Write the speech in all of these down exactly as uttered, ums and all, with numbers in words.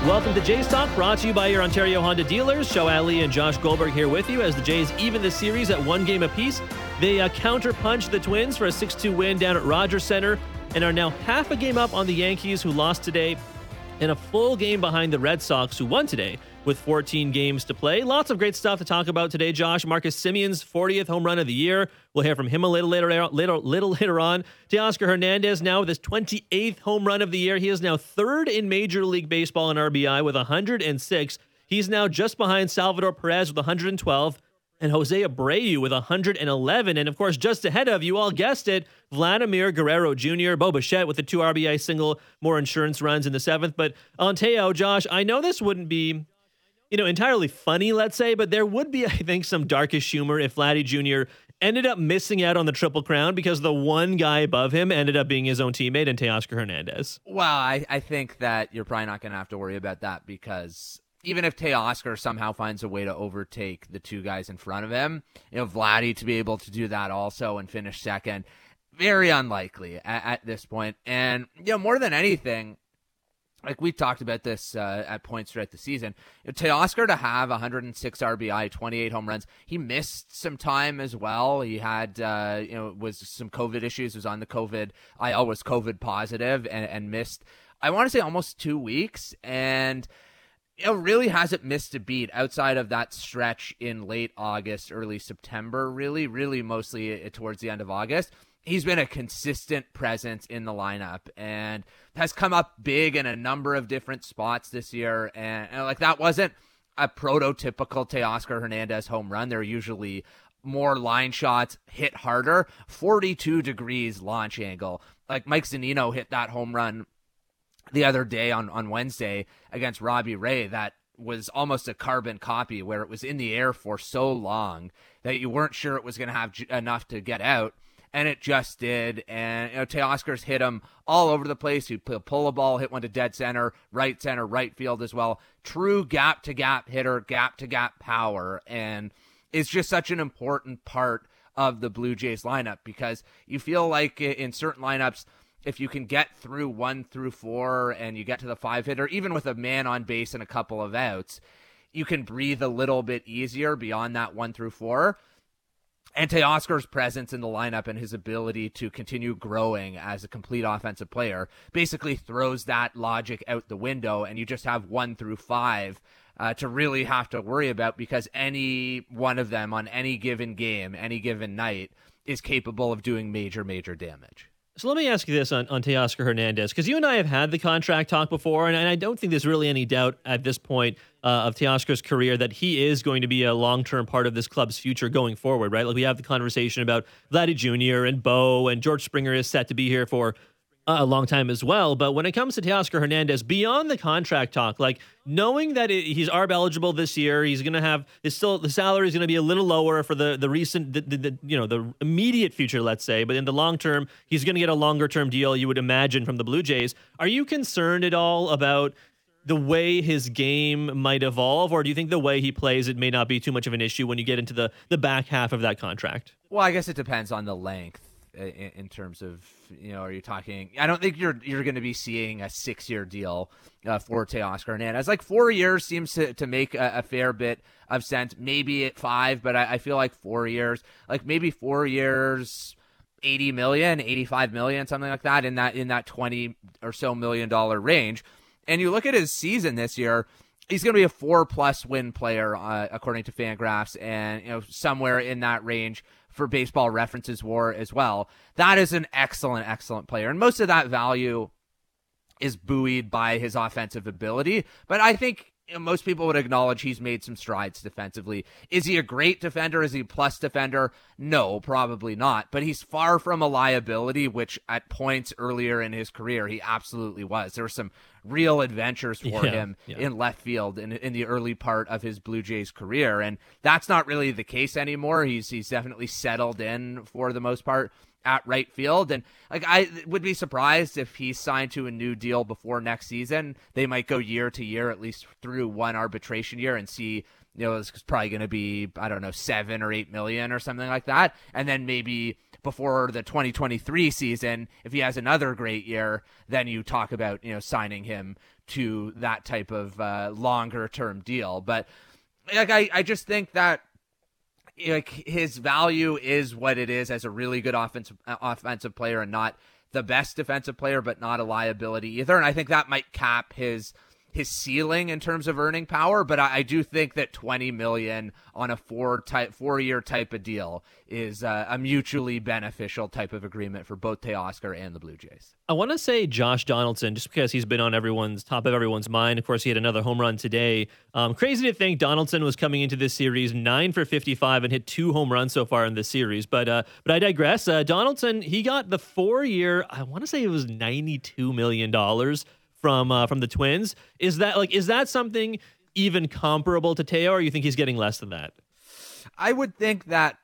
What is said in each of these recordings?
Welcome to Jays Talk, brought to you by your Ontario Honda dealers. Joe Alley and Josh Goldberg here with you as the Jays even the series at one game apiece. They uh, counter-punched the Twins for a six two win down at Rogers Center and are now half a game up on the Yankees, who lost today, and a full game behind the Red Sox, who won today with fourteen games to play. Lots of great stuff to talk about today, Josh. Marcus Semion's fortieth home run of the year. We'll hear from him a little later, little, little later on. Teoscar Hernandez now with his twenty-eighth home run of the year. He is now third in Major League Baseball in R B I with one hundred six. He's now just behind Salvador Perez with one hundred twelve and Jose Abreu with one hundred eleven. And, of course, just ahead of, you all guessed it, Vladimir Guerrero Junior, Bo Bichette with the two R B I single, more insurance runs in the seventh. But on Teo, Josh, I know this wouldn't be, you know, entirely funny, let's say, but there would be, I think, some darkish humor if Vladdy Junior ended up missing out on the Triple Crown because the one guy above him ended up being his own teammate in Teoscar Hernandez. Well, I, I think that you're probably not going to have to worry about that, because even if Teoscar somehow finds a way to overtake the two guys in front of him, you know, Vladdy to be able to do that also and finish second, very unlikely at, at this point. And, you know, more than anything, like we talked about this uh, at points throughout the season, you know, Teoscar to have one hundred six R B I, twenty-eight home runs. He missed some time as well. He had, uh, you know, was some COVID issues, was on the COVID. I L was COVID positive and, and missed, I want to say, almost two weeks. And, you know, really hasn't missed a beat outside of that stretch in late August, early September, really, really mostly towards the end of August. He's been a consistent presence in the lineup and has come up big in a number of different spots this year. And, and like, that wasn't a prototypical Teoscar Hernandez home run. They're usually more line shots, hit harder, forty-two degrees launch angle. Like Mike Zunino hit that home run the other day on, on Wednesday against Robbie Ray. That was almost a carbon copy, where it was in the air for so long that you weren't sure it was going to have j- enough to get out. And it just did. And, you know, Teoscar's hit him all over the place. He'd pull a ball, hit one to dead center, right center, right field as well. True gap-to-gap hitter, gap-to-gap power. And it's just such an important part of the Blue Jays lineup, because you feel like in certain lineups, if you can get through one through four and you get to the five hitter, even with a man on base and a couple of outs, you can breathe a little bit easier beyond that one through four. And Teoscar's presence in the lineup and his ability to continue growing as a complete offensive player basically throws that logic out the window, and you just have one through five uh, to really have to worry about, because any one of them on any given game, any given night, is capable of doing major, major damage. So let me ask you this on, on Teoscar Hernandez, because you and I have had the contract talk before, and, and I don't think there's really any doubt at this point uh, of Teoscar's career that he is going to be a long-term part of this club's future going forward, right? Like, we have the conversation about Vladdy Junior and Bo, and George Springer is set to be here for a long time as well. But when it comes to Teoscar Hernandez, beyond the contract talk, like, knowing that it, he's A R B eligible this year, he's going to have, is still, the salary is going to be a little lower for the the recent, the, the, the you know, the immediate future, let's say, but in the long term, he's going to get a longer term deal, you would imagine, from the Blue Jays. Are you concerned at all about the way his game might evolve, or do you think the way he plays, it may not be too much of an issue when you get into the, the back half of that contract? Well, I guess it depends on the length. In, in terms of, you know, are you talking, I don't think you're you're going to be seeing a six-year deal uh, for Teoscar Hernandez. Like, four years seems to, to make a, a fair bit of sense. Maybe at five, but I, I feel like four years, like maybe four years, eighty million, eighty-five million, something like that, in that in that twenty or so million dollar range. And you look at his season this year, he's going to be a four-plus win player, uh, according to Fangraphs, and, you know, somewhere in that range for Baseball References War as well. That is an excellent, excellent player. And most of that value is buoyed by his offensive ability. But I think, you know, most people would acknowledge he's made some strides defensively. Is he a great defender? Is he a plus defender? No, probably not. But he's far from a liability, which at points earlier in his career, he absolutely was. There were some real adventures for yeah, him yeah. in left field in, in the early part of his Blue Jays career. And that's not really the case anymore. He's, he's definitely settled in for the most part at right field. And like, I would be surprised if he's signed to a new deal before next season. They might go year to year, at least through one arbitration year, and see, you know, it's probably going to be, I don't know, seven or eight million or something like that. And then maybe before the twenty twenty-three season. If he has another great year, then you talk about, you know, signing him to that type of uh, longer term deal. But like, I, I just think that like his value is what it is as a really good offensive offensive player and not the best defensive player, but not a liability either. And I think that might cap his his ceiling in terms of earning power. But I, I do think that twenty million on a four type four year type of deal is uh, a mutually beneficial type of agreement for both Teoscar and the Blue Jays. I want to say Josh Donaldson, just because he's been on everyone's top of everyone's mind. Of course, he had another home run today. Um, crazy to think Donaldson was coming into this series nine for fifty-five and hit two home runs so far in this series. But uh, but I digress. Uh, Donaldson, he got the four year. I want to say it was ninety-two million dollars from uh, from the Twins. Is that like is that something even comparable to Teo, or you think he's getting less than that? I would think that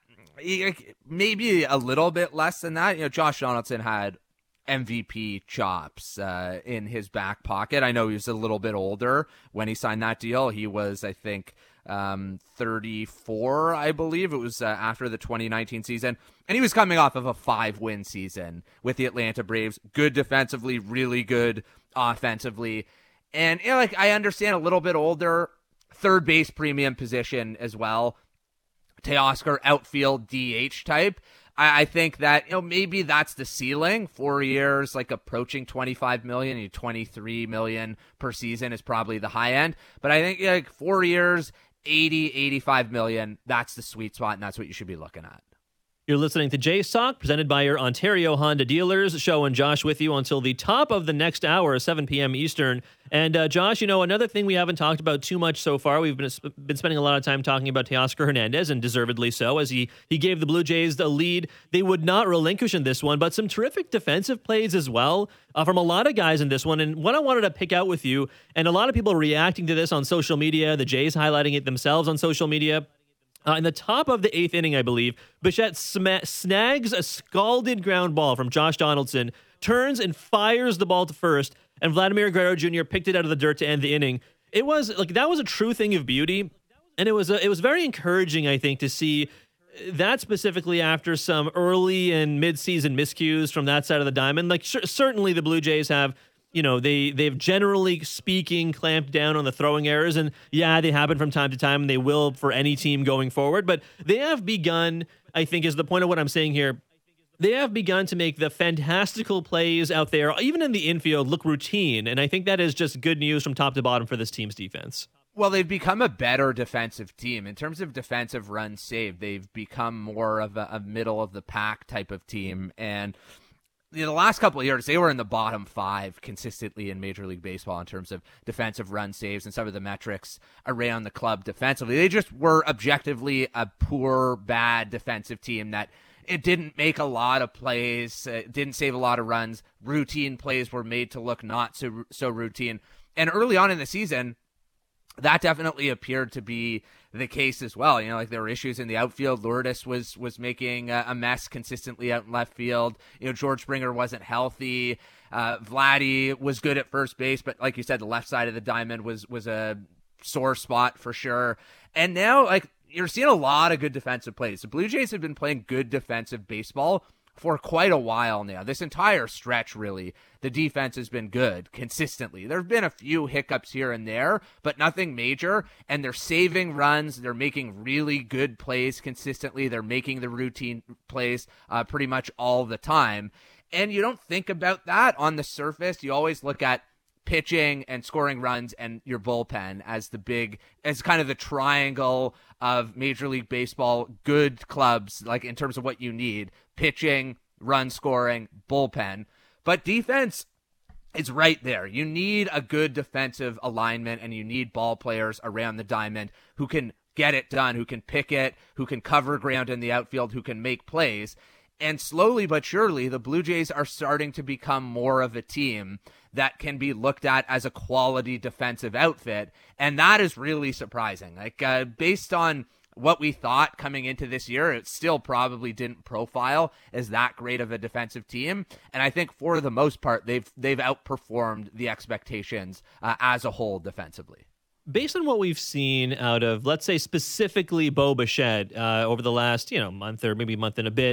maybe a little bit less than that. You know, Josh Donaldson had M V P chops uh, in his back pocket. I know he was a little bit older when he signed that deal. He was, I think, um, thirty-four, I believe. It was uh, after the twenty nineteen season. And he was coming off of a five-win season with the Atlanta Braves. Good defensively, really good offensively. And, you know, like, I understand a little bit older, third base premium position as well. Teoscar, outfield D H type. I, I think that, you know, maybe that's the ceiling. Four years, like approaching twenty-five million, twenty-three million per season is probably the high end. But I think like four years, eighty, eighty-five million, that's the sweet spot, and that's what you should be looking at. You're listening to Jays Talk, presented by your Ontario Honda dealers. Show and Josh with you until the top of the next hour, seven p.m. Eastern. And uh, Josh, you know, another thing we haven't talked about too much so far, we've been been spending a lot of time talking about Teoscar Hernandez, and deservedly so, as he, he gave the Blue Jays the lead. They would not relinquish in this one, but some terrific defensive plays as well uh, from a lot of guys in this one. And what I wanted to pick out with you, and a lot of people reacting to this on social media, the Jays highlighting it themselves on social media. Uh, in the top of the eighth inning, I believe, Bichette sma- snags a scalded ground ball from Josh Donaldson, turns and fires the ball to first, and Vladimir Guerrero Junior picked it out of the dirt to end the inning. It was like that was a true thing of beauty, and it was a, it was very encouraging, I think, to see that specifically after some early and mid-season miscues from that side of the diamond. Like sh- certainly the Blue Jays have. You know, they, they've generally speaking clamped down on the throwing errors, and yeah, they happen from time to time, and they will for any team going forward, but they have begun, I think is the point of what I'm saying here, they have begun to make the fantastical plays out there, even in the infield, look routine, and I think that is just good news from top to bottom for this team's defense. Well, they've become a better defensive team. In terms of defensive runs saved, they've become more of a, a middle-of-the-pack type of team, and in the last couple of years, they were in the bottom five consistently in Major League Baseball in terms of defensive run saves and some of the metrics around the club defensively. They just were objectively a poor, bad defensive team that it didn't make a lot of plays, uh, didn't save a lot of runs. Routine plays were made to look not so so routine. And early on in the season, that definitely appeared to be the case as well. You know, like there were issues in the outfield. Lourdes was was making a mess consistently out in left field. You know, George Springer wasn't healthy. Uh, Vladdy was good at first base, but like you said, the left side of the diamond was was a sore spot for sure. And now, like, you're seeing a lot of good defensive plays. The Blue Jays have been playing good defensive baseball for quite a while now. This entire stretch, really, the defense has been good consistently. There have been a few hiccups here and there, but nothing major, and they're saving runs. They're making really good plays consistently. They're making the routine plays uh, pretty much all the time, and you don't think about that on the surface. You always look at pitching and scoring runs and your bullpen as the big, as kind of the triangle of Major League Baseball good clubs, like in terms of what you need: pitching, run scoring, bullpen. But defense is right there. You need a good defensive alignment, and you need ball players around the diamond who can get it done, who can pick it, who can cover ground in the outfield, who can make plays. And slowly but surely, the Blue Jays are starting to become more of a team that can be looked at as a quality defensive outfit. And that is really surprising. Like, uh, based on what we thought coming into this year, it still probably didn't profile as that great of a defensive team. And I think for the most part, they've they've outperformed the expectations uh, as a whole defensively. Based on what we've seen out of, let's say, specifically Bo Bichette uh, over the last, you know, month or maybe month and a bit,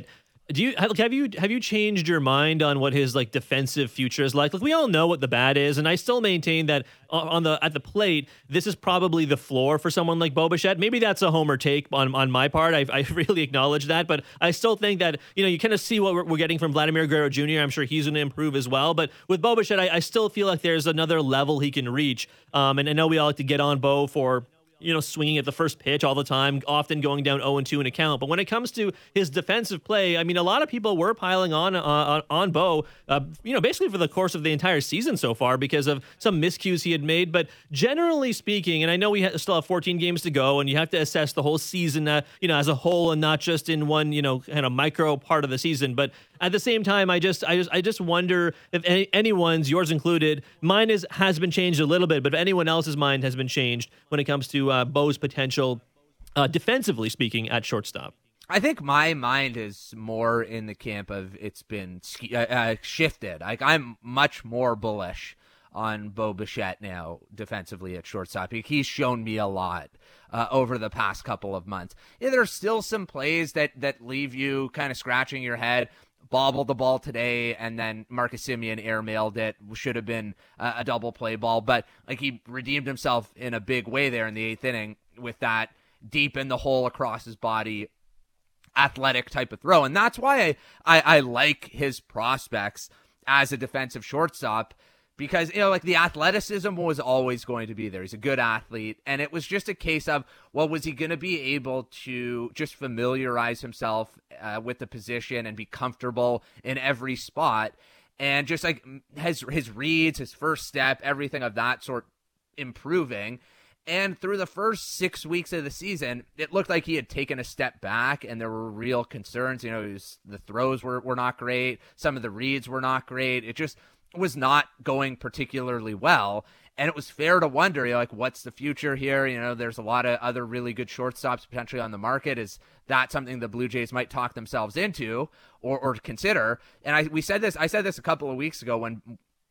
Do you have have you have you changed your mind on what his like defensive future is like? Like we all know what the bad is, and I still maintain that on the at the plate, this is probably the floor for someone like Bo Bichette. Maybe that's a homer take on, on my part. I, I really acknowledge that, but I still think that you know you kind of see what we're, we're getting from Vladimir Guerrero Junior I'm sure he's going to improve as well, but with Bo Bichette, I, I still feel like there's another level he can reach. Um, and I know we all like to get on Bo for, you know, swinging at the first pitch all the time, often going down oh and two in a count. But when it comes to his defensive play, I mean, a lot of people were piling on uh, on, on Bo, uh, you know, basically for the course of the entire season so far because of some miscues he had made. But generally speaking, and I know we ha- still have fourteen games to go, and you have to assess the whole season, uh, you know, as a whole and not just in one, you know, kind of micro part of the season. But at the same time, I just, I just, I just wonder if any, anyone's, yours included, mine is has been changed a little bit, but if anyone else's mind has been changed when it comes to uh, Bo's potential, uh, defensively speaking, at shortstop. I think my mind is more in the camp of it's been uh, uh, shifted. Like I'm much more bullish on Bo Bichette now defensively at shortstop. He's shown me a lot uh, over the past couple of months. Yeah, there's still some plays that that leave you kind of scratching your head. Bobbled the ball today, and then Marcus Semien airmailed it. Should have been uh, a double play ball, but like he redeemed himself in a big way there in the eighth inning with that deep in the hole across his body, athletic type of throw. And that's why I, I, I like his prospects as a defensive shortstop, because, you know, like the athleticism was always going to be there. He's a good athlete. And it was just a case of, well, was he going to be able to just familiarize himself uh, with the position and be comfortable in every spot? And just like his, his reads, his first step, everything of that sort improving. And through the first six weeks of the season, it looked like he had taken a step back, and there were real concerns. You know, it was, the throws were, were not great. Some of the reads were not great. It just was not going particularly well. And it was fair to wonder, you know, like, what's the future here? You know, there's a lot of other really good shortstops potentially on the market. Is that something the Blue Jays might talk themselves into or, or consider? And I, we said this, I said this a couple of weeks ago when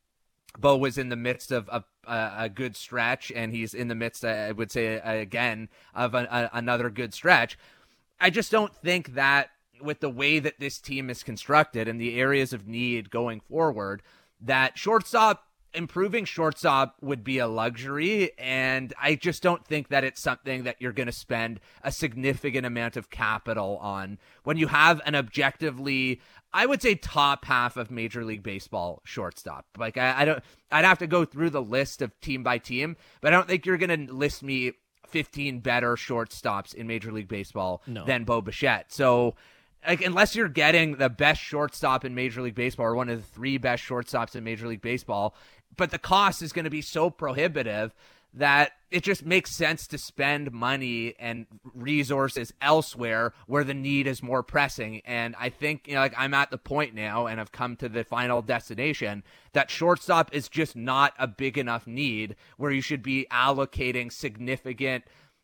Bo was in the midst of a, a, a good stretch, and he's in the midst, I would say, again, of a, a, another good stretch. I just don't think that with the way that this team is constructed and the areas of need going forward, that shortstop, improving shortstop would be a luxury. And I just don't think that it's something that you're going to spend a significant amount of capital on when you have an objectively, I would say, top half of Major League Baseball shortstop. Like I, I don't, I'd have to go through the list of team by team, but I don't think you're going to list me fifteen better shortstops in Major League Baseball no. than Bo Bichette. So, like, unless you're getting the best shortstop in Major League Baseball or one of the three best shortstops in Major League Baseball, but the cost is going to be so prohibitive that it just makes sense to spend money and resources elsewhere where the need is more pressing. And I think, you know, like I'm at the point now, and I've come to the final destination, that shortstop is just not a big enough need where you should be allocating significant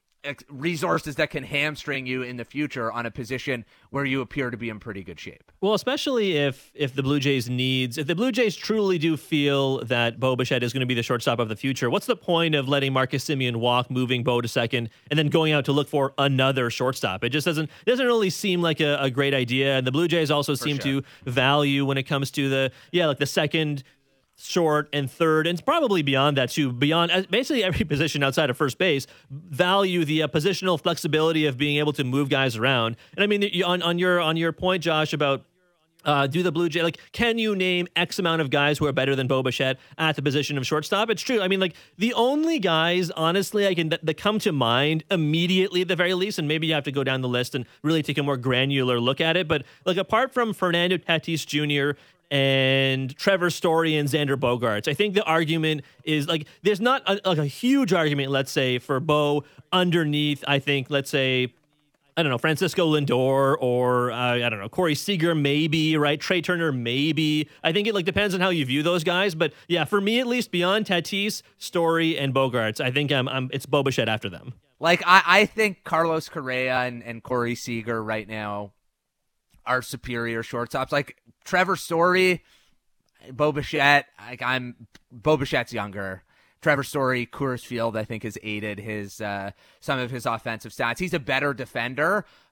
resources that can hamstring you in the future on a position where you appear to be in pretty good shape. Well, especially if if the Blue Jays needs, if the Blue Jays truly do feel that Bo Bichette is going to be the shortstop of the future, what's the point of letting Marcus Semien walk, moving Bo to second, and then going out to look for another shortstop? It just doesn't it doesn't really seem like a, a great idea. And the Blue Jays also for seem sure. to value when it comes to the yeah, like the second, short, and third, and probably beyond that too, beyond basically every position outside of first base, value the uh, positional flexibility of being able to move guys around. And I mean, on, on your on your point, Josh, about uh, do the Blue Jays, like, can you name X amount of guys who are better than Bo Bichette at the position of shortstop? It's true. I mean, like, the only guys, honestly, I can that, that come to mind immediately at the very least, and maybe you have to go down the list and really take a more granular look at it, but like, apart from Fernando Tatis Junior and Trevor Story and Xander Bogaerts, I think the argument is, like, there's not a, like a huge argument, let's say, for Bo underneath, I think, let's say, I don't know, Francisco Lindor or, uh, I don't know, Corey Seager, maybe, right? Trey Turner, maybe. I think it, like, depends on how you view those guys. But, yeah, for me, at least, beyond Tatis, Story, and Bogaerts, I think um, I'm, it's Bo Bichette after them. Like, I, I think Carlos Correa and, and Corey Seager right now are superior shortstops. Like, Trevor Story, Bo Bichette, like I'm Bo Bichette's younger. Trevor Story, Coors Field, I think, has aided his uh, some of his offensive stats. He's a better defender,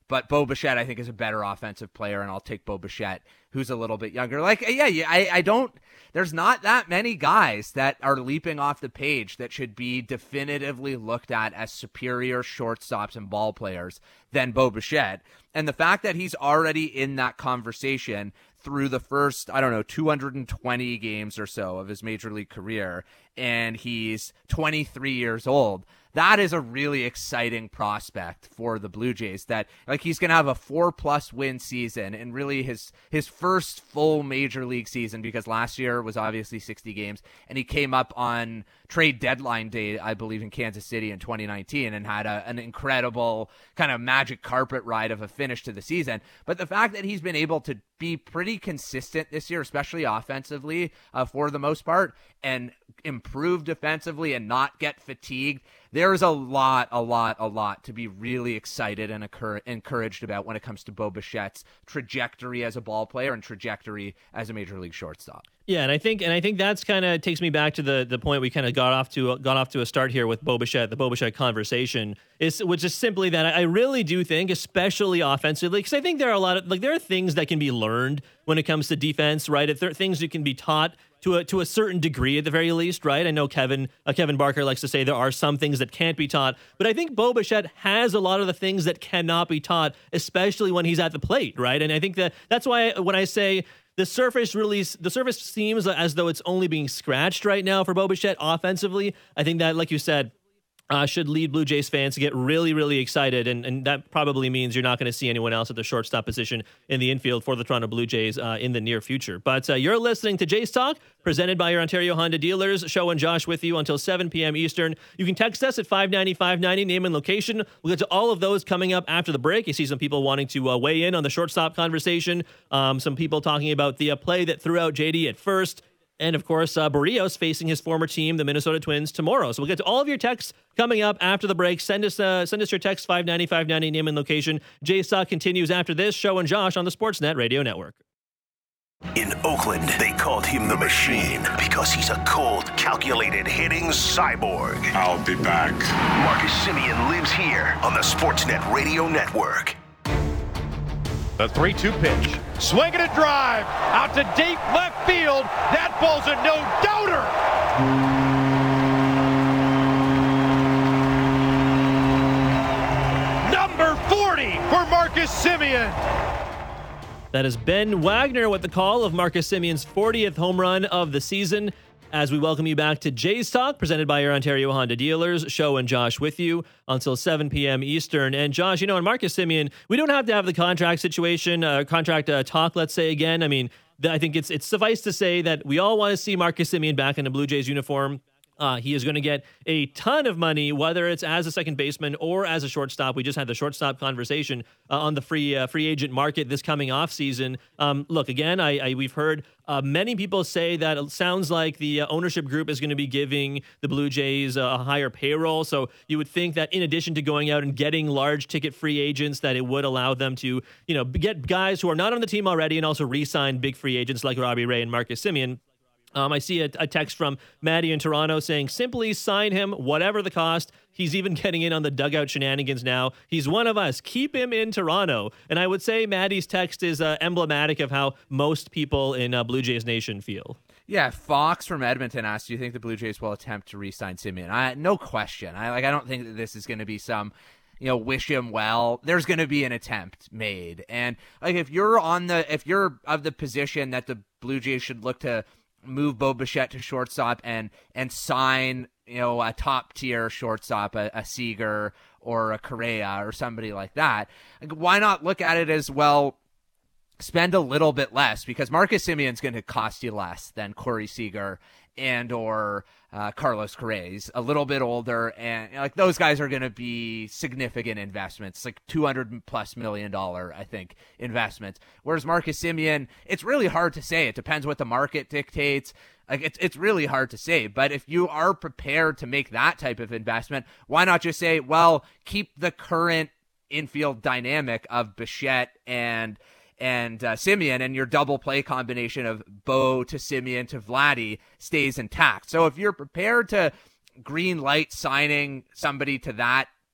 But Bo Bichette, I think, is a better offensive player, and I'll take Bo Bichette, who's a little bit younger. Like, yeah, yeah, I, I don't, there's not that many guys that are leaping off the page that should be definitively looked at as superior shortstops and ball players than Bo Bichette. And the fact that he's already in that conversation through the first, I don't know, two hundred twenty games or so of his major league career, and he's twenty-three years old, that is a really exciting prospect for the Blue Jays. That, like, he's going to have a four-plus win season, and really his his first full major league season, because last year was obviously sixty games, and he came up on trade deadline day, I believe, in Kansas City in twenty nineteen, and had a, an incredible kind of magic carpet ride of a finish to the season. But the fact that he's been able to be pretty consistent this year, especially offensively, uh, for the most part, and improve defensively and not get fatigued, there's a lot, a lot, a lot to be really excited and occur- encouraged about when it comes to Bo Bichette's trajectory as a ball player and trajectory as a major league shortstop. Yeah, and I think and I think that's kind of takes me back to the the point we kind of got off to got off to a start here with Bo Bichette, the Bo Bichette conversation, is which is simply that I really do think, especially offensively, because I think there are a lot of like there are things that can be learned when it comes to defense, right? If there are things that can be taught to a to a certain degree at the very least, right? I know Kevin uh, Kevin Barker likes to say there are some things that can't be taught, but I think Bo Bichette has a lot of the things that cannot be taught, especially when he's at the plate, right? And I think that that's why when I say the surface really, the surface seems as though it's only being scratched right now for Bo Bichette offensively. I think that, like you said, Uh, should lead Blue Jays fans to get really, really excited, and, and that probably means you're not going to see anyone else at the shortstop position in the infield for the Toronto Blue Jays uh, in the near future. But uh, you're listening to Jays Talk, presented by your Ontario Honda dealers. Show and Josh with you until seven p.m. Eastern. You can text us at five ninety, five ninety, name and location. We'll get to all of those coming up after the break. You see some people wanting to uh, weigh in on the shortstop conversation, um, some people talking about the uh, play that threw out J D at first. And, of course, uh, Barrios facing his former team, the Minnesota Twins, tomorrow. So we'll get to all of your texts coming up after the break. Send us uh, send us your text, five ninety, five ninety, name and location. Jays Talk continues after this. Show and Josh on the Sportsnet Radio Network. In Oakland, they called him the Machine because he's a cold, calculated hitting cyborg. I'll be back. Marcus Semien lives here on the Sportsnet Radio Network. The three two pitch. Swinging a drive out to deep left field. That ball's a no-doubter. Number forty for Marcus Semien. That is Ben Wagner with the call of Marcus Semien's fortieth home run of the season. As we welcome you back to Jays Talk, presented by your Ontario Honda dealers. Show and Josh with you until seven p.m. Eastern. And Josh, you know, and Marcus Semien, we don't have to have the contract situation, uh, contract uh, talk, let's say again. I mean, th- I think it's it's suffice to say that we all want to see Marcus Semien back in a Blue Jays uniform. Uh, he is going to get a ton of money, whether it's as a second baseman or as a shortstop. We just had the shortstop conversation uh, on the free uh, free agent market this coming off season. Um, look, again, I, I we've heard uh, many people say that it sounds like the uh, ownership group is going to be giving the Blue Jays uh, a higher payroll. So you would think that in addition to going out and getting large ticket free agents, that it would allow them to, you know, get guys who are not on the team already and also re-sign big free agents like Robbie Ray and Marcus Semien. Um, I see a, a text from Maddie in Toronto saying, simply sign him, whatever the cost. He's even getting in on the dugout shenanigans now. He's one of us. Keep him in Toronto. And I would say Maddie's text is uh, emblematic of how most people in uh, Blue Jays Nation feel. Yeah, Fox from Edmonton asked, do you think the Blue Jays will attempt to re-sign Semien? I, no question. I like. I don't think that this is going to be some, you know, wish him well. There's going to be an attempt made. And like if you're on the, if you're of the position that the Blue Jays should look to move Bo Bichette to shortstop and and sign, you know, a top tier shortstop, a, a Seager or a Correa or somebody like that, like, why not look at it as, well, spend a little bit less, because Marcus Semien's going to cost you less than Corey Seager and or uh, Carlos Correa. He's a little bit older, and like those guys are going to be significant investments, like two hundred plus million dollar, I think, investments. Whereas Marcus Semien, it's really hard to say. It depends what the market dictates. Like it's it's really hard to say. But if you are prepared to make that type of investment, why not just say, well, keep the current infield dynamic of Bichette and and uh, Semien, and your double play combination of Bo to Semien to Vladdy stays intact. So if you're prepared to green light signing somebody to that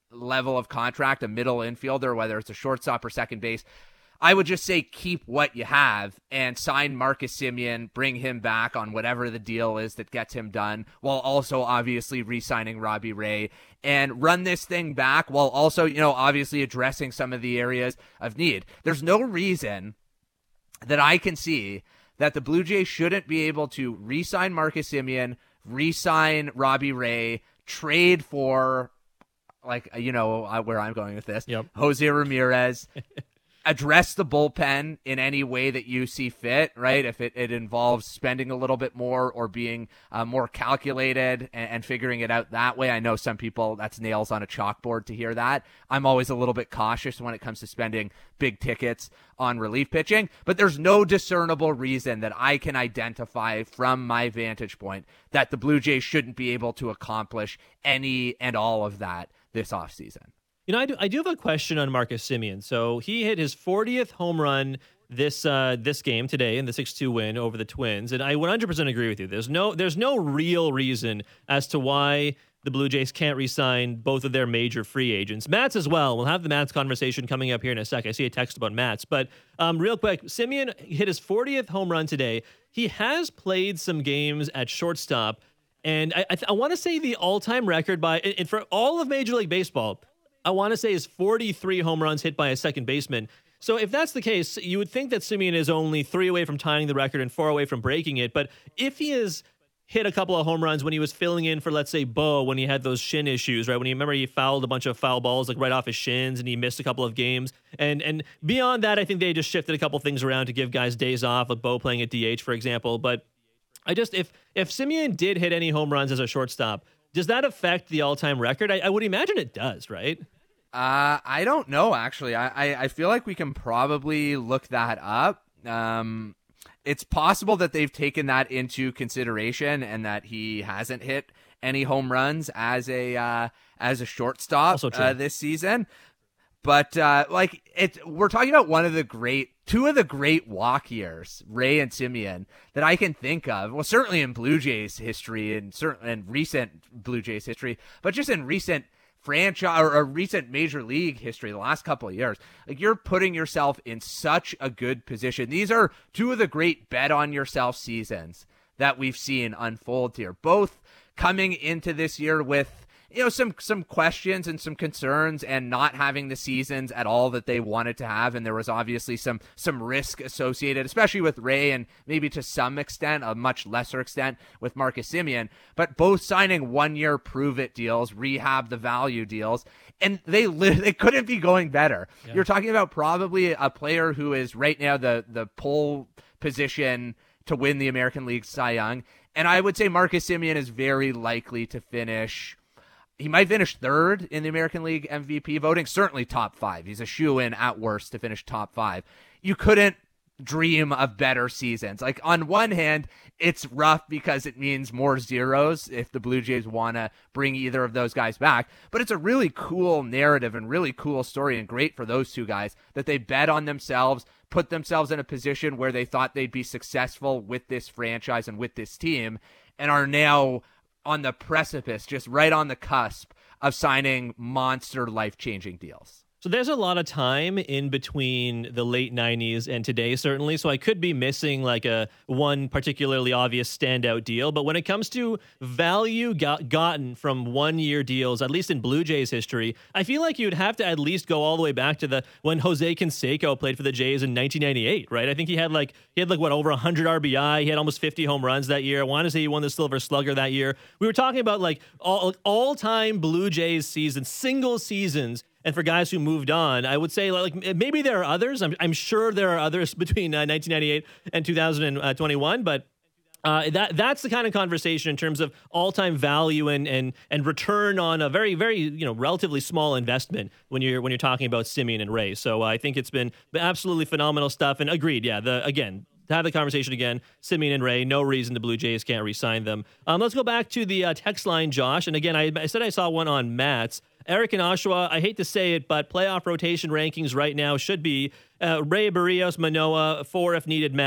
level of contract, a middle infielder, whether it's a shortstop or second base, I would just say keep what you have and sign Marcus Semien, bring him back on whatever the deal is that gets him done, while also obviously re-signing Robbie Ray, and run this thing back while also, you know, obviously addressing some of the areas of need. There's no reason that I can see that the Blue Jays shouldn't be able to re-sign Marcus Semien, re-sign Robbie Ray, trade for, like, you know, where I'm going with this, yep. Jose Ramirez, address the bullpen in any way that you see fit, right? If it, it involves spending a little bit more or being uh, more calculated and, and figuring it out that way. I know some people, that's nails on a chalkboard to hear that. I'm always a little bit cautious when it comes to spending big tickets on relief pitching, but there's no discernible reason that I can identify from my vantage point that the Blue Jays shouldn't be able to accomplish any and all of that this offseason. You know, I do, I do have a question on Marcus Semien. So he hit his fortieth home run this uh, this game today in the six two win over the Twins, and I one hundred percent agree with you. There's no there's no real reason as to why the Blue Jays can't re-sign both of their major free agents. Mats as well. We'll have the Mats conversation coming up here in a sec. I see a text about Mats, but um, real quick, Semien hit his fortieth home run today. He has played some games at shortstop, and I I, I want to say the all-time record by and for all of Major League Baseball, I want to say is forty-three home runs hit by a second baseman. So if that's the case, you would think that Semien is only three away from tying the record and four away from breaking it. But if he has hit a couple of home runs when he was filling in for, let's say, Bo, when he had those shin issues, right? When he remember he fouled a bunch of foul balls like right off his shins and he missed a couple of games. And and beyond that, I think they just shifted a couple things around to give guys days off, like Bo playing at D H, for example. But I just, if if Semien did hit any home runs as a shortstop, does that affect the all-time record? I, I would imagine it does, right? Uh, I don't know, actually. I, I, I feel like we can probably look that up. Um, it's possible that they've taken that into consideration and that he hasn't hit any home runs as a uh, as a shortstop uh, this season. But uh, like it, we're talking about one of the great, two of the great walk years, Ray and Semien, that I can think of. Well, certainly in Blue Jays history and certainly in recent Blue Jays history, but just in recent franchise or a recent major league history, the last couple of years. Like, you're putting yourself in such a good position. These are two of the great bet on yourself seasons that we've seen unfold here, both coming into this year with, you know, some some questions and some concerns and not having the seasons at all that they wanted to have. And there was obviously some some risk associated, especially with Ray and maybe to some extent, a much lesser extent with Marcus Semien, but both signing one-year prove-it deals, rehab the value deals, and they li- they couldn't be going better. Yeah. You're talking about probably a player who is right now the, the pole position to win the American League Cy Young. And I would say Marcus Semien is very likely to finish. He might finish third in the American League M V P voting, certainly top five. He's a shoo-in at worst to finish top five. You couldn't dream of better seasons. Like, on one hand, it's rough because it means more zeros if the Blue Jays want to bring either of those guys back. But it's a really cool narrative and really cool story, and great for those two guys that they bet on themselves, put themselves in a position where they thought they'd be successful with this franchise and with this team, and are now on the precipice, just right on the cusp of signing monster life-changing deals. So there's a lot of time in between the late nineties and today, certainly. So I could be missing like a one particularly obvious standout deal. But when it comes to value got, gotten from one-year deals, at least in Blue Jays history, I feel like you'd have to at least go all the way back to the when Jose Canseco played for the Jays in nineteen ninety-eight, right? I think he had like he had like what over one hundred R B I. He had almost fifty home runs that year. I want to say he won the Silver Slugger that year. We were talking about like all all-time Blue Jays seasons, single seasons. And for guys who moved on, I would say like maybe there are others. I'm, I'm sure there are others between uh, nineteen ninety-eight and two thousand twenty-one, but uh, that that's the kind of conversation in terms of all-time value and and and return on a very very you know relatively small investment when you're when you're talking about Semien and Ray. So uh, I think it's been absolutely phenomenal stuff. And agreed, yeah. The again. To have the conversation again, Semien and Ray, no reason the Blue Jays can't re-sign them. Um, let's go back to the uh, text line, Josh. And again, I, I said I saw one on Mats. Eric in Oshawa, I hate to say it, but playoff rotation rankings right now should be uh, Ray, Barrios, Manoah, four if needed, Mats,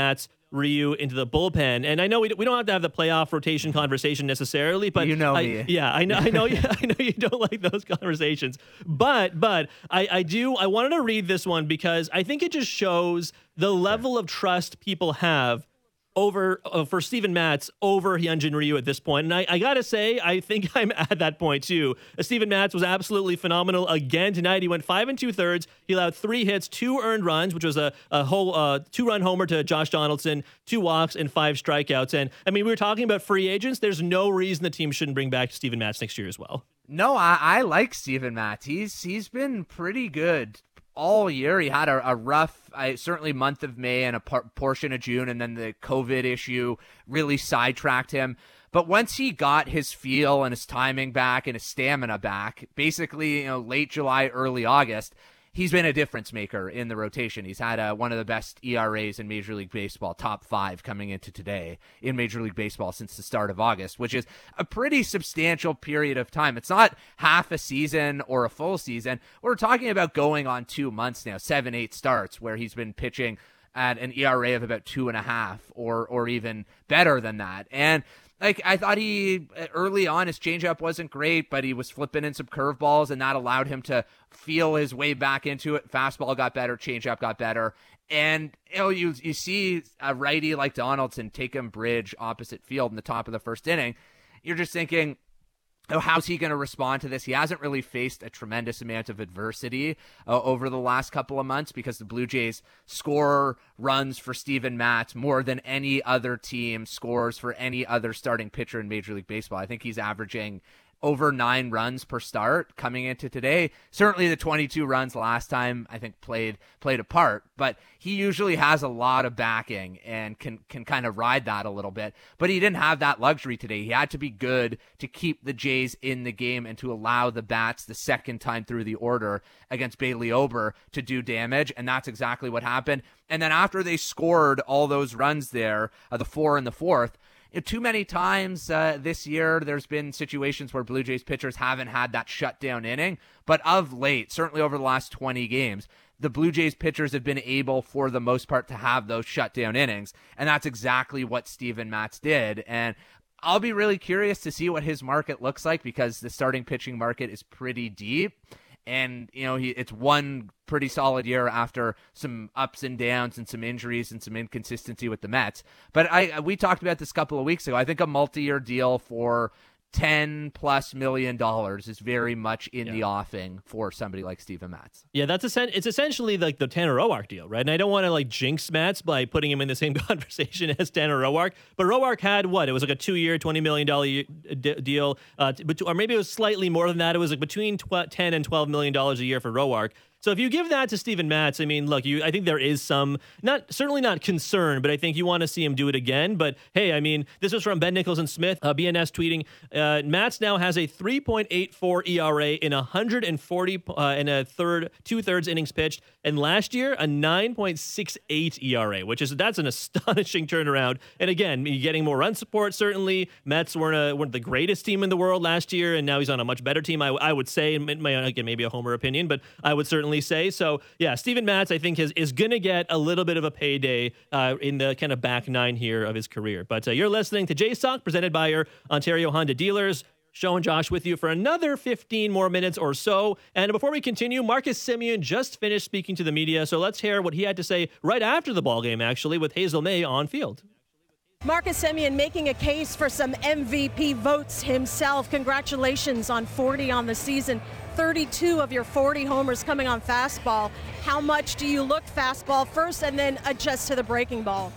Ryu into the bullpen. And I know we, we don't have to have the playoff rotation conversation necessarily, but you know I, me. Yeah, I know, I know, I know you don't like those conversations, but but I, I do. I wanted to read this one because I think it just shows the level of trust people have over uh, for Steven Matz over Hyunjin Ryu at this point. And I, I got to say, I think I'm at that point too. Uh, Steven Matz was absolutely phenomenal again tonight. He went five and two thirds. He allowed three hits, two earned runs, which was a, a whole uh, two run homer to Josh Donaldson, two walks and five strikeouts. And I mean, we were talking about free agents. There's no reason the team shouldn't bring back Steven Matz next year as well. No, I, I like Steven Matz. He's, he's been pretty good all year. He had a, a rough, uh, certainly month of May and a par- portion of June, and then the COVID issue really sidetracked him. But once he got his feel and his timing back and his stamina back, basically, you know, late July, early August, he's been a difference maker in the rotation. He's had uh, one of the best E R As in Major League Baseball, top five coming into today in Major League Baseball since the start of August, which is a pretty substantial period of time. It's not half a season or a full season. We're talking about going on two months now, seven, eight starts where he's been pitching at an E R A of about two and a half or or even better than that. And Like, I thought he, early on, his changeup wasn't great, but he was flipping in some curveballs, and that allowed him to feel his way back into it. Fastball got better, changeup got better. And, you know, you, you see a righty like Donaldson take him bridge opposite field in the top of the first inning. You're just thinking, oh, how's he going to respond to this? He hasn't really faced a tremendous amount of adversity uh, over the last couple of months because the Blue Jays score runs for Steven Matz more than any other team scores for any other starting pitcher in Major League Baseball. I think he's averaging over nine runs per start coming into today. Certainly the twenty-two runs last time, I think, played played a part, but he usually has a lot of backing and can can kind of ride that a little bit. But he didn't have that luxury today. He had to be good to keep the Jays in the game and to allow the bats the second time through the order against Bailey Ober to do damage, and that's exactly what happened. And then after they scored all those runs there, uh, the four and the fourth, too many times uh, this year, there's been situations where Blue Jays pitchers haven't had that shutdown inning. But of late, certainly over the last twenty games, the Blue Jays pitchers have been able, for the most part, to have those shutdown innings. And that's exactly what Steven Matz did. And I'll be really curious to see what his market looks like because the starting pitching market is pretty deep. And, you know, he it's one pretty solid year after some ups and downs and some injuries and some inconsistency with the Mets. But I we talked about this a couple of weeks ago. I think a multi-year deal for ten plus million dollars is very much in yeah. the offing for somebody like Steven Matz. Yeah, that's a, it's essentially like the Tanner Roark deal, right? And I don't want to like jinx Matz by putting him in the same conversation as Tanner Roark, but Roark had what? It was like a two-year, twenty million dollars d- deal, uh, or maybe it was slightly more than that. It was like between tw- ten and twelve million dollars a year for Roark. So if you give that to Steven Matz, I mean, look, you, I think there is some, not certainly not concern, but I think you want to see him do it again. But hey, I mean, this was from Ben Nicholson Smith, uh, B N S tweeting, uh, Matz now has a three point eight four E R A in one hundred forty uh, and a third, two thirds innings pitched, and last year a nine point six eight E R A, which is that's an astonishing turnaround. And again, you're getting more run support. Certainly, Mets weren't, a, weren't the greatest team in the world last year, and now he's on a much better team. I, I would say, again, maybe a homer opinion, but I would certainly say so. Yeah, Steven Matz, I think, is, is going to get a little bit of a payday uh, in the kind of back nine here of his career. But uh, you're listening to Jays Talk, presented by your Ontario Honda dealers. Show and Josh with you for another fifteen more minutes or so. And before we continue, Marcus Semien just finished speaking to the media, so let's hear what he had to say right after the ballgame, actually, with Hazel May on field. Marcus Semien making a case for some M V P votes himself. Congratulations on forty on the season. thirty-two of your forty homers coming on fastball. How much do you look fastball first and then adjust to the breaking ball?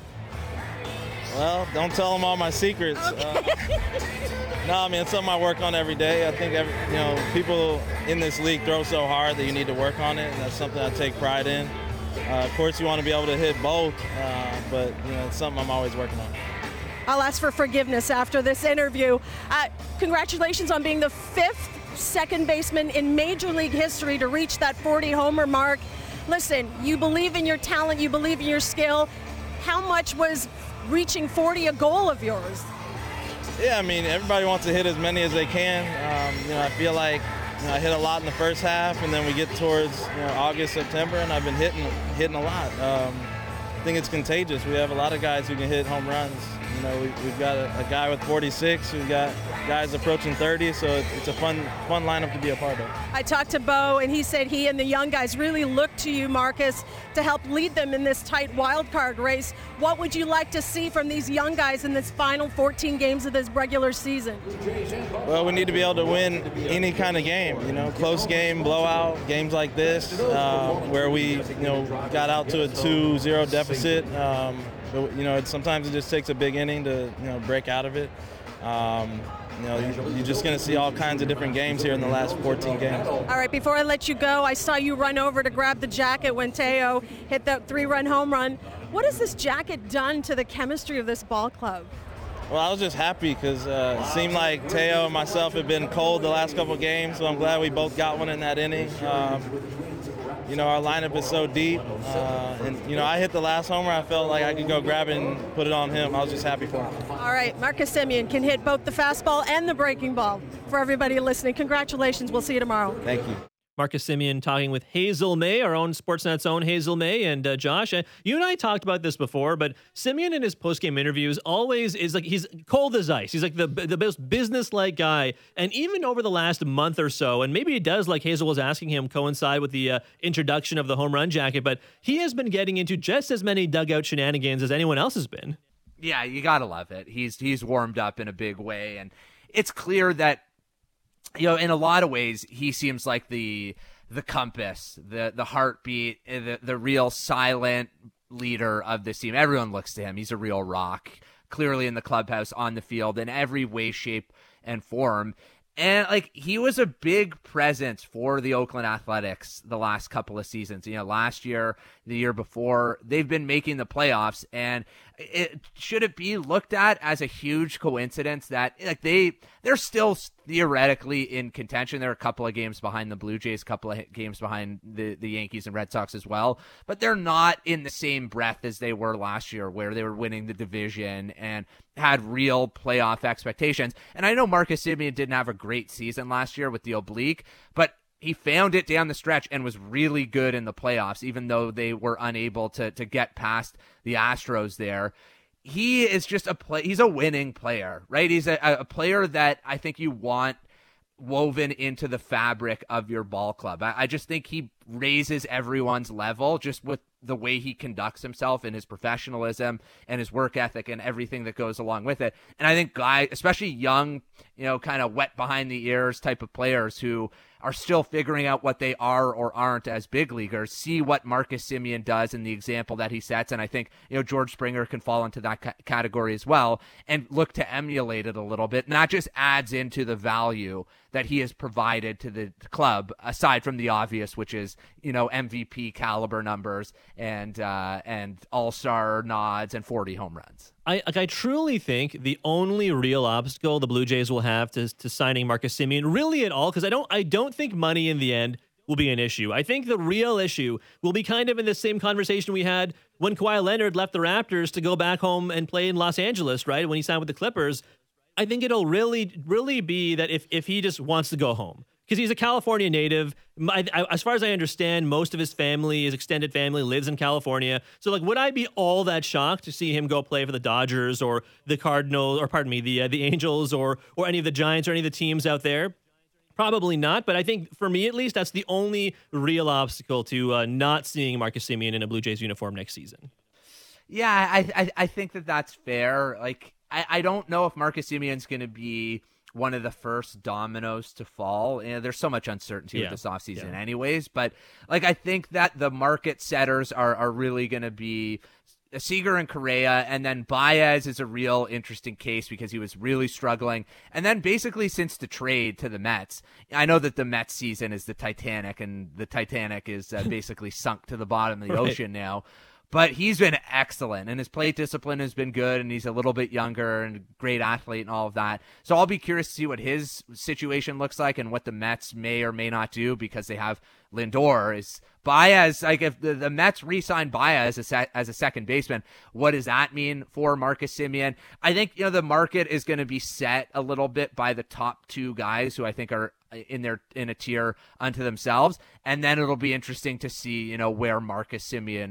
Well, don't tell them all my secrets. Okay. Uh, no, I mean, it's something I work on every day. I think, every, you know, people in this league throw so hard that you need to work on it, and that's something I take pride in. Uh, of course, you want to be able to hit both, uh, but, you know, it's something I'm always working on. I'll ask for forgiveness after this interview. Uh, congratulations on being the fifth second baseman in Major League history to reach that forty homer mark. Listen, you believe in your talent, you believe in your skill. How much was reaching forty a goal of yours? Yeah, I mean, everybody wants to hit as many as they can. Um, you know, I feel like you know, I hit a lot in the first half, and then we get towards you know, August, September, and I've been hitting hitting a lot. Um, think it's contagious. We have a lot of guys who can hit home runs. You know, we, we've got a, a guy with forty-six. We've got guys approaching thirty, so it's, it's a fun, fun lineup to be a part of. I talked to Bo, and he said he and the young guys really look to you, Marcus, to help lead them in this tight wild card race. What would you like to see from these young guys in this final fourteen games of this regular season? Well, we need to be able to win any kind of game. You know, close game, blowout, games like this, uh, where we, you know, got out to a two zero deficit. Um, but, you know, it, sometimes it just takes a big inning to, you know, break out of it. Um, you know, you're just going to see all kinds of different games here in the last fourteen games. All right, before I let you go, I saw you run over to grab the jacket when Teo hit that three-run home run. What has this jacket done to the chemistry of this ball club? Well, I was just happy because uh, it seemed like Teo and myself have been cold the last couple of games, so I'm glad we both got one in that inning. Um, you know, our lineup is so deep, uh, and, you know, I hit the last homer. I felt like I could go grab it and put it on him. I was just happy for him. All right, Marcus Semien can hit both the fastball and the breaking ball. For everybody listening, congratulations. We'll see you tomorrow. Thank you. Marcus Semien talking with Hazel May, our own Sportsnet's own Hazel May, and uh, Josh. Uh, you and I talked about this before, but Semien in his postgame interviews always is like he's cold as ice. He's like the the most business-like guy, and even over the last month or so, and maybe it does, like Hazel was asking him, coincide with the uh, introduction of the home run jacket, but he has been getting into just as many dugout shenanigans as anyone else has been. Yeah, you gotta love it. He's he's warmed up in a big way, and it's clear that, you know, in a lot of ways, he seems like the the compass, the the heartbeat, the the real silent leader of this team. Everyone looks to him. He's a real rock, clearly in the clubhouse, on the field, in every way, shape, and form. And, like, he was a big presence for the Oakland Athletics the last couple of seasons. You know, last year, the year before, they've been making the playoffs. And it should it be looked at as a huge coincidence that, like, they, they're still theoretically in contention. They're a couple of games behind the Blue Jays, a couple of games behind the, the Yankees and Red Sox as well. But they're not in the same breath as they were last year, where they were winning the division and had real playoff expectations. And I know Marcus Semien didn't have a great season last year with the oblique, but he found it down the stretch and was really good in the playoffs, even though they were unable to to get past the Astros there. He is just a play. He's a winning player, right? He's a, a player that I think you want woven into the fabric of your ball club. I, I just think he raises everyone's level just with the way he conducts himself and his professionalism and his work ethic and everything that goes along with it. And I think guys, especially young, you know, kind of wet behind the ears type of players who are still figuring out what they are or aren't as big leaguers, see what Marcus Semien does and the example that he sets. And I think, you know, George Springer can fall into that ca- category as well and look to emulate it a little bit. And that just adds into the value that he has provided to the club, aside from the obvious, which is, you know, M V P caliber numbers and uh, and all-star nods and forty home runs. I like. I truly think the only real obstacle the Blue Jays will have to to signing Marcus Semien, really at all, because I don't I don't think money in the end will be an issue. I think the real issue will be kind of in the same conversation we had when Kawhi Leonard left the Raptors to go back home and play in Los Angeles, right? When he signed with the Clippers. I think it'll really, really be that if, if he just wants to go home, because he's a California native. I, I, as far as I understand, most of his family, his extended family, lives in California. So, like, would I be all that shocked to see him go play for the Dodgers or the Cardinals, or pardon me, the uh, the Angels, or or any of the Giants or any of the teams out there? Probably not. But I think, for me at least, that's the only real obstacle to uh, not seeing Marcus Semien in a Blue Jays uniform next season. Yeah, I I, I think that that's fair. Like, I, I don't know if Marcus Semien's going to be one of the first dominoes to fall. You know, there's so much uncertainty yeah. with this offseason yeah. anyways. But, like, I think that the market setters are, are really going to be Seager and Correa, and then Baez is a real interesting case because he was really struggling. And then basically since the trade to the Mets, I know that the Mets season is the Titanic, and the Titanic is uh, basically sunk to the bottom of the right. ocean now. But he's been excellent, and his plate discipline has been good, and he's a little bit younger and a great athlete and all of that. So I'll be curious to see what his situation looks like and what the Mets may or may not do, because they have Lindor. Is Baez, like, if the, the Mets re-sign Baez as a, set, as a second baseman, what does that mean for Marcus Semien? I think, you know, the market is going to be set a little bit by the top two guys who I think are in their in a tier unto themselves, and then it'll be interesting to see, you know, where Marcus Semien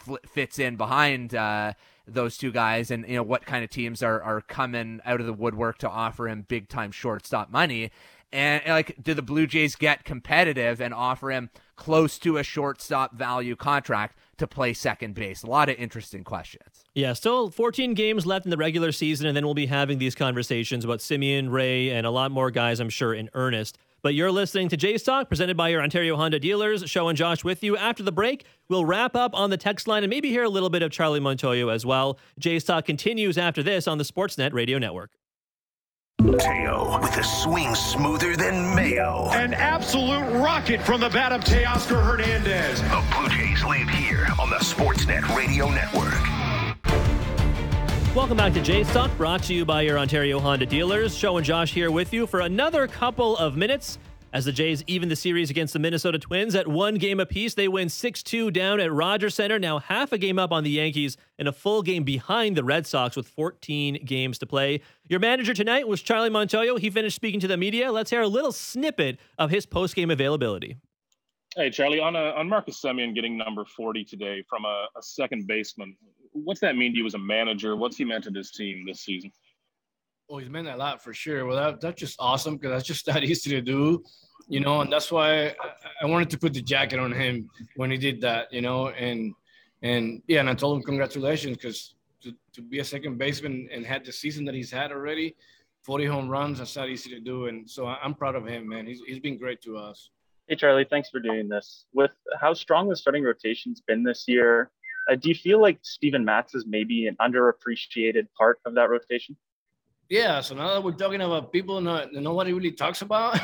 fl- fits in behind uh, those two guys, and you know what kind of teams are are coming out of the woodwork to offer him big time shortstop money. And like, do the Blue Jays get competitive and offer him close to a shortstop value contract to play second base? A lot of interesting questions. Yeah, still fourteen games left in the regular season, and then we'll be having these conversations about Simeon, Ray, and a lot more guys, I'm sure, in earnest. But you're listening to Jays Talk, presented by your Ontario Honda dealers. Show and Josh with you. After the break, we'll wrap up on the text line and maybe hear a little bit of Charlie Montoyo as well. Jays Talk continues after this on the Sportsnet Radio Network. Teo with a swing smoother than Mayo. An absolute rocket from the bat of Teoscar Hernandez. The Blue Jays live here on the Sportsnet Radio Network. Welcome back to Jays Talk, brought to you by your Ontario Honda dealers. Show and Josh here with you for another couple of minutes as the Jays even the series against the Minnesota Twins at one game apiece. They win six two down at Rogers Center, now half a game up on the Yankees and a full game behind the Red Sox with fourteen games to play. Your manager tonight was Charlie Montoyo. He finished speaking to the media. Let's hear a little snippet of his post-game availability. Hey, Charlie, on a, on Marcus Semien getting number forty today from a, a second baseman, what's that mean to you as a manager? What's he meant to this team this season? Well, he's meant a lot for sure. Well, that, that's just awesome because that's just that easy to do, you know, and that's why I, I wanted to put the jacket on him when he did that, you know, and, and yeah, and I told him congratulations because to, to be a second baseman and had the season that he's had already, forty home runs, that's not easy to do. And so I'm proud of him, man. He's He's been great to us. Hey, Charlie, thanks for doing this. With how strong the starting rotation's been this year, uh, do you feel like Steven Matz is maybe an underappreciated part of that rotation? Yeah, so now that we're talking about people not, nobody really talks about,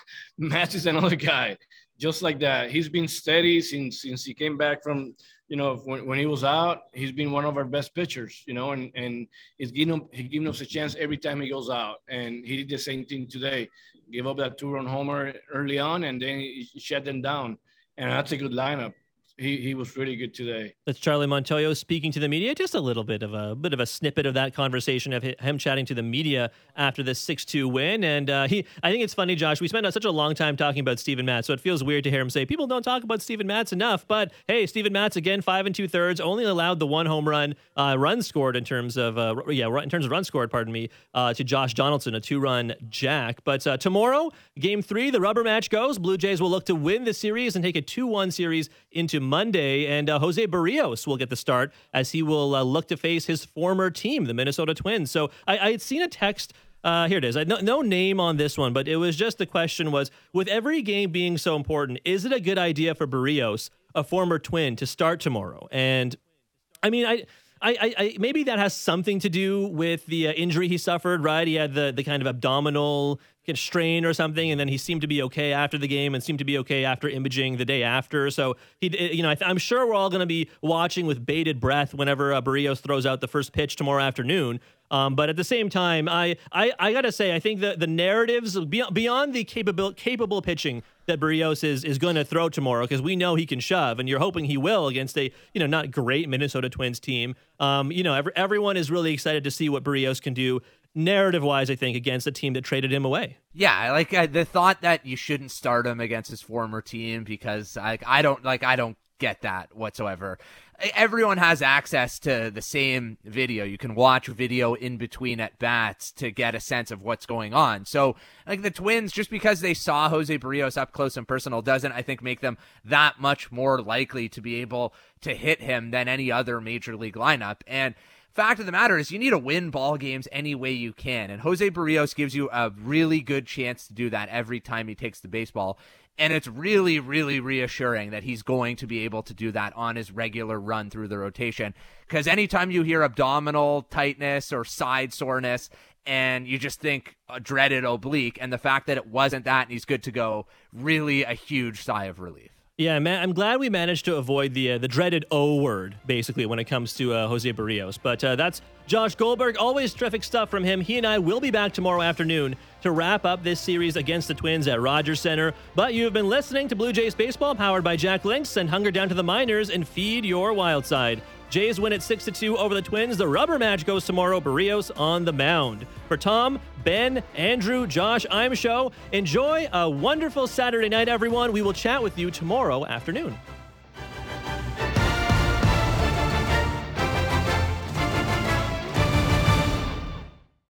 Matz is another guy just like that. He's been steady since since he came back from, you know, when, when he was out. He's been one of our best pitchers, you know, and, and he's giving him, he's giving us a chance every time he goes out. And he did the same thing today. Give up that two-run homer early on, and then he shut them down. And that's a good lineup. He he was really good today. That's Charlie Montoyo speaking to the media. Just a little bit of a bit of a snippet of that conversation of him chatting to the media after this six two win. And uh, he, I think it's funny, Josh. We spent such a long time talking about Steven Matz, so it feels weird to hear him say people don't talk about Steven Matz enough. But hey, Steven Matz again, five and two thirds, only allowed the one home run, uh, run scored in terms of uh, yeah, in terms of run scored. Pardon me, uh, to Josh Donaldson, a two run jack. But uh, tomorrow, game three, the rubber match goes. Blue Jays will look to win the series and take a two one series into Monday. And uh, Jose Barrios will get the start as he will uh, look to face his former team, the Minnesota Twins. So I, I had seen a text. Uh, here it is. I, no, no name on this one, but it was just the question was, with every game being so important, is it a good idea for Barrios, a former Twin, to start tomorrow? And I mean, I... I, I, maybe that has something to do with the uh, injury he suffered, right? He had the, the kind of abdominal strain or something, and then he seemed to be okay after the game and seemed to be okay after imaging the day after. So, he, you know, I th- I'm sure we're all going to be watching with bated breath whenever uh, Barrios throws out the first pitch tomorrow afternoon. Um, but at the same time, I I, I got to say, I think the, the narratives, beyond, beyond the capable capable pitching that Barrios is, is going to throw tomorrow, because we know he can shove, and you're hoping he will against a, you know, not great Minnesota Twins team. Um, you know, every, everyone is really excited to see what Barrios can do narrative-wise, I think, against a team that traded him away. Yeah, like uh, the thought that you shouldn't start him against his former team, because like I don't like I don't get that whatsoever. Everyone has access to the same video. You can watch video in between at bats to get a sense of what's going on. So, like the Twins, just because they saw Jose Barrios up close and personal doesn't, I think, make them that much more likely to be able to hit him than any other major league lineup. And fact of the matter is, you need to win ball games any way you can. And Jose Barrios gives you a really good chance to do that every time he takes the baseball. And it's really, really reassuring that he's going to be able to do that on his regular run through the rotation. Because anytime you hear abdominal tightness or side soreness, and you just think a dreaded oblique, and the fact that it wasn't that and he's good to go, really a huge sigh of relief. Yeah, man, I'm glad we managed to avoid the uh, the dreaded O word, basically, when it comes to uh, Jose Barrios. But uh, that's Josh Goldberg. Always terrific stuff from him. He and I will be back tomorrow afternoon to wrap up this series against the Twins at Rogers Center. But you've been listening to Blue Jays Baseball, powered by Jack Links. Send hunger down to the minors and feed your wild side. Jays win at six to two over the Twins. The rubber match goes tomorrow. Barrios on the mound. For Tom, Ben, Andrew, Josh, I'm Show. Enjoy a wonderful Saturday night, everyone. We will chat with you tomorrow afternoon.